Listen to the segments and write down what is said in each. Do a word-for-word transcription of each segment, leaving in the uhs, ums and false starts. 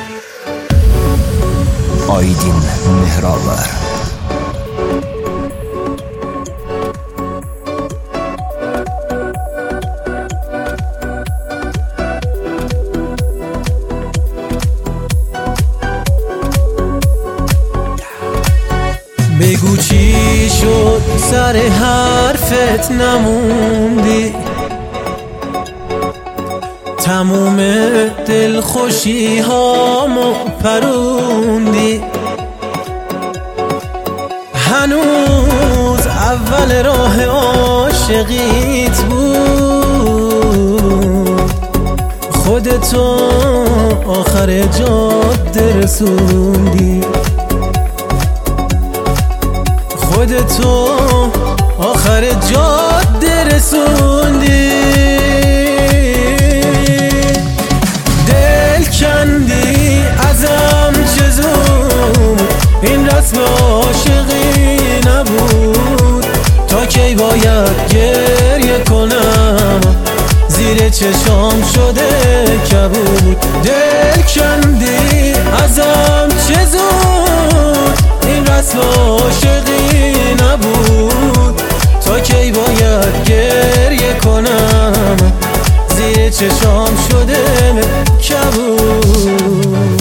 آیدین مهرآور. بگو چی شد سر حرفت نموندی، تموم دلخوشی هامو پروندی. هنوز اول راه عاشقیت بود، خودتو آخر جاده رسوندی، خودتو آخر جاده رسوندی. دل کندی ازم چه زود، این رسم عاشقی نبود. تا کی باید گریه کنم، زیر چشام شده کبود. دل کندی ازم چه زود، این رسم عاشقی نبود. تا کی باید گریه کنم، زیر چشام شده کبود.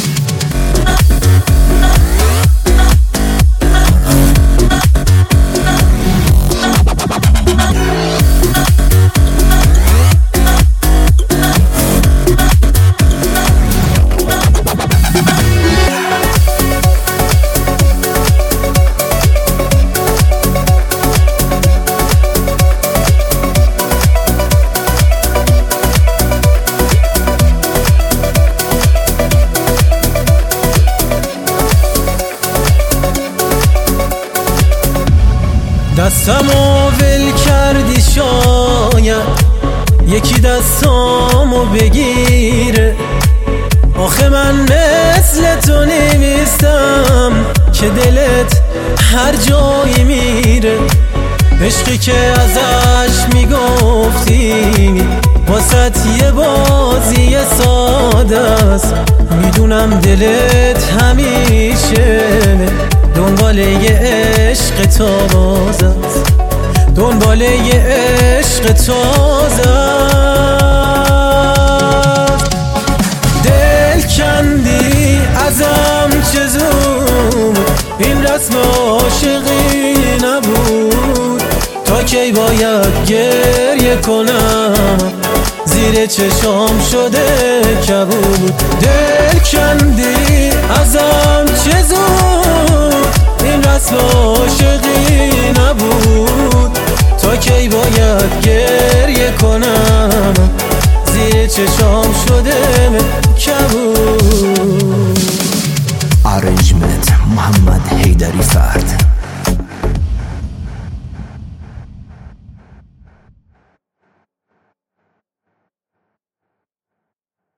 دستمو ول کردی، شاید یکی دستامو بگیره. آخه من مثل تو نیستم که دلت هر جایی میره. عشقی که ازش میگفتی واسط یه بازی ساده است. میدونم دلت همیشه دنبال یه عشق تازه است، دنبال یه عشق تازه است. دل کندی ازم چه زود، این رسم عاشقی نبود. تا کی باید گریه کنم، زیر چشام شده کبود. دل کندی ازم چه زود، این رسم عاشقی نبود. تا کی باید گریه کنم، زیر چشام شده کبود. ارنجمنت محمد حیدری فرد.